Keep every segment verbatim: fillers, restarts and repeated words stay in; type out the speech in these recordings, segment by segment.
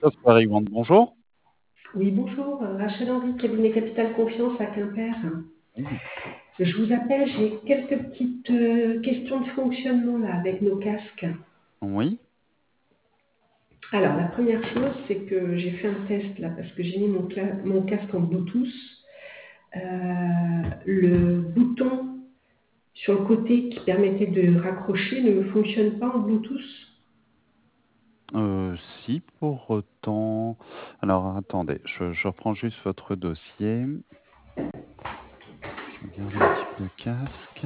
Christophe Paris-Wand, bonjour. Oui, bonjour, euh, Rachel Henry, cabinet Capital Confiance à Quimper. Oui. Je vous appelle, j'ai quelques petites euh, questions de fonctionnement là avec nos casques. Oui. Alors, la première chose, c'est que j'ai fait un test là parce que j'ai mis mon, cla- mon casque en Bluetooth. Euh, le bouton sur le côté qui permettait de raccrocher ne fonctionne pas en Bluetooth. Euh, si pour autant. Alors attendez, je, je reprends juste votre dossier. Je regarde un petit peu le casque.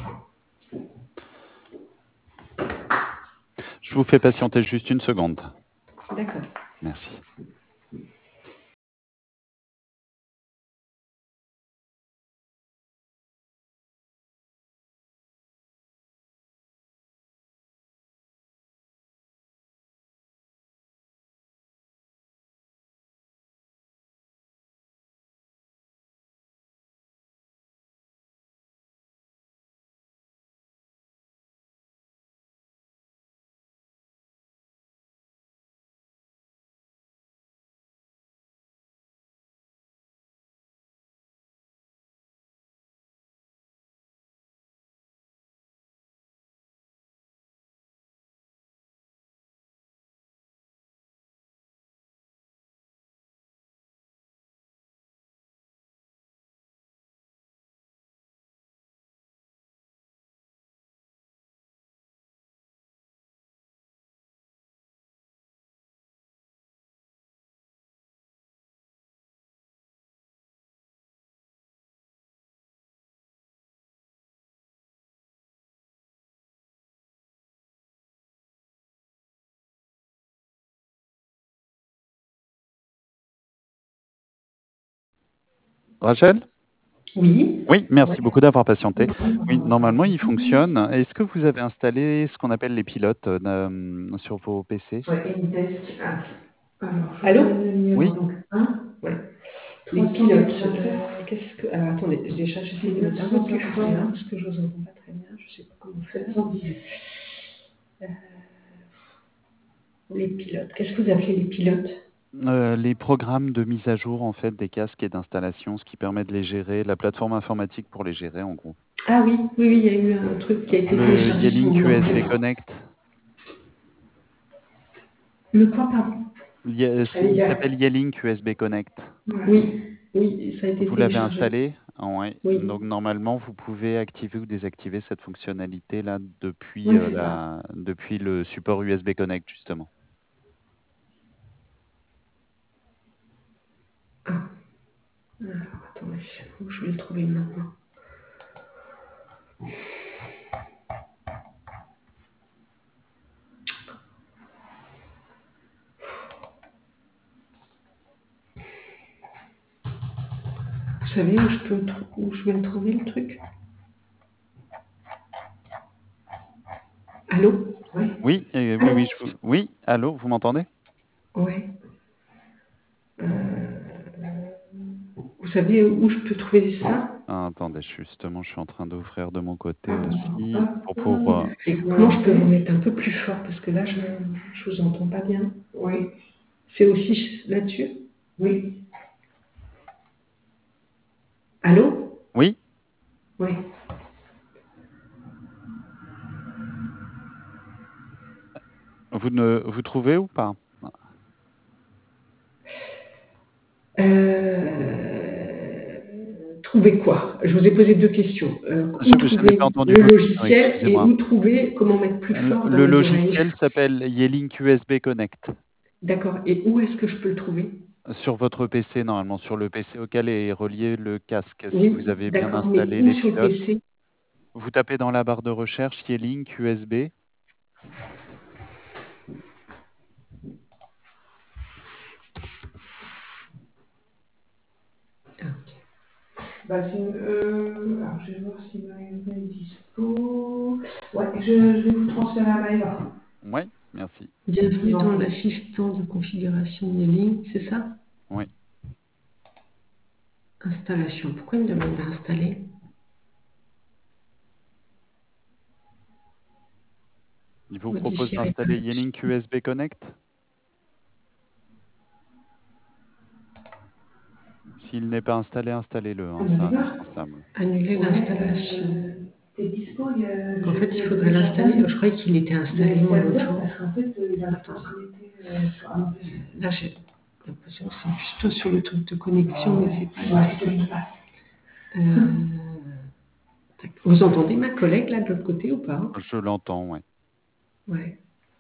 Je vous fais patienter juste une seconde. D'accord. Merci. Rachel? Oui. Oui, Ouais. merci beaucoup d'avoir patienté. Oui, normalement, il fonctionne. Est-ce que vous avez installé ce qu'on appelle les pilotes euh, sur vos P C? Ouais, Anydesk. Ah. Alors, allô? Oui. Donc, un. Ouais. Les pilotes. euh, Qu'est-ce que. Alors attendez, déjà j'essaie de mettre un peu plus fort hein, parce que je vous entends pas très bien. Je sais pas comment faire. Euh, les pilotes. Qu'est-ce que vous appelez les pilotes? Euh, les programmes de mise à jour en fait des casques et d'installation, ce qui permet de les gérer, la plateforme informatique pour les gérer en gros. Ah oui, oui, oui, il y a eu un truc qui a été Le téléchargé sur Yelink mon U S B ordinateur. Connect. Le quoi, pardon? Ye- c'est- Il s'appelle Yelink U S B Connect. Oui, oui, ça a été Vous l'avez téléchargé. installé? Ah ouais. Oui, Donc normalement, vous pouvez activer ou désactiver cette fonctionnalité là depuis, oui, euh, c'est ça. la, depuis le support U S B Connect justement. Ah, alors attendez, où je vais le trouver maintenant? Vous savez où je, peux le trou- où je vais le trouver le truc? Allô? Oui. Oui, euh, oui, oui, je vous- oui. Allô, vous m'entendez? Ouais. Vous savez où je peux trouver ça? Ah, attendez, justement, je suis en train d'ouvrir de mon côté Attends, aussi pour hop. pouvoir. Et comment je peux vous mettre un peu plus fort parce que là je je vous entends pas bien. Oui. C'est aussi ch- là-dessus? Oui. Allô? Oui, Oui. vous ne vous trouvez ou pas? Euh, trouver quoi? Je vous ai posé deux questions. Euh, où Je n'ai pas trouver entendu le votre question, logiciel et excusez-moi. où trouver comment mettre plus Le, fort dans le les oreilles? logiciel s'appelle Yelink U S B Connect. D'accord. Et où est-ce que je peux le trouver? Sur votre P C, normalement, sur le P C auquel est relié le casque, si vous Oui, avez bien d'accord. Mais installé où les sur le pilotes. P C? Vous tapez dans la barre de recherche Yelink U S B. Bah, c'est une- euh, alors, je vais voir si Maëva est dispo. Ouais, je, je vais vous transférer à Maëva. Oui, merci. Bienvenue dans l'assistant de configuration des lignes, c'est ça? Oui. Installation. Pourquoi il me demande d'installer? Il vous propose Modifier d'installer réglage. Yelink U S B Connect. s'il n'est pas installé, installez-le, Ah hein, bah c'est d'accord. indispensable. Annuler l'installation. En fait, il faudrait l'installer. Je croyais qu'il était installé, moi, l'autre jour. Attends. Là, j'ai l'impression que c'est juste sur le truc de connexion, mais c'est pas installé. Euh, tac. Vous entendez ma collègue, là, de l'autre côté, ou pas? Je l'entends, ouais. Ouais.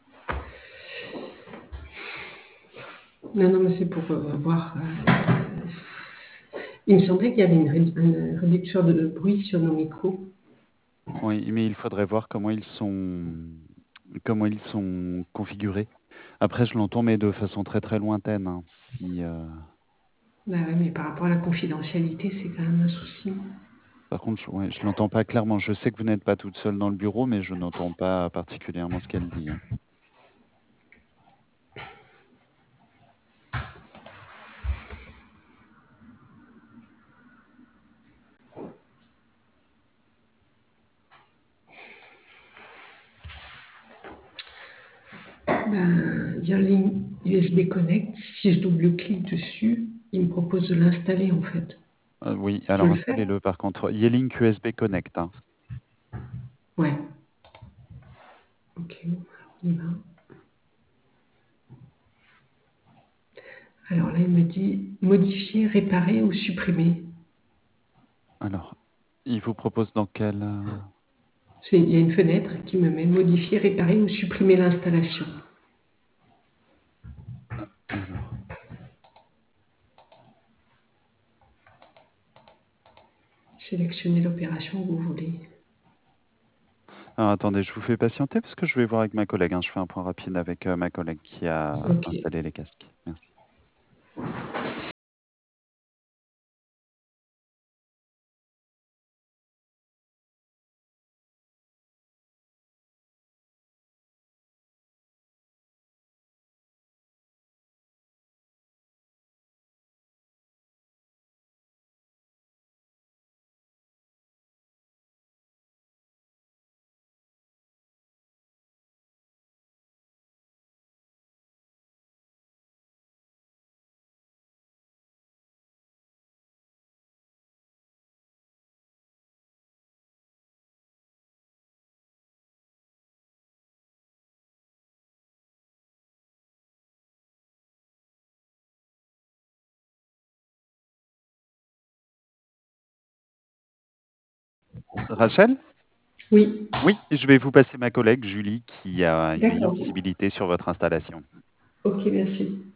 Non, non, mais c'est pour euh, voir. euh, Il me semblait qu'il y avait une, ré- un réducteur de bruit sur nos micros. Oui, mais il faudrait voir comment ils sont comment ils sont configurés. Après, je l'entends, mais de façon très, très lointaine, hein. Si, heu Bah ouais, mais par rapport à la confidentialité, c'est quand même un souci. Par contre, je ouais, je l'entends pas clairement. Je sais que vous n'êtes pas toute seule dans le bureau, mais je n'entends pas particulièrement ce qu'elle dit, hein. Ben, il y a la ligne U S B Connect. Si je double-clique dessus, il me propose de l'installer, en fait. Heu, oui, Je alors le fais? installez-le par contre. Yealink U S B Connect, hein. Ouais. Ok, on y va. Alors là, il me dit modifier, réparer ou supprimer. Alors, il vous propose dans quel, heu C'est- Il y a une fenêtre qui me met modifier, réparer ou supprimer l'installation. alors Sélectionnez l'opération que vous voulez. alors attendez, je vous fais patienter parce que je vais voir avec ma collègue, hein. Je fais un point rapide avec, heu, ma collègue qui a Ok. installé les casques. Merci. Rachel? Oui, Oui, je vais vous passer ma collègue Julie qui a une meilleure d'accord. visibilité sur votre installation. Ok, merci.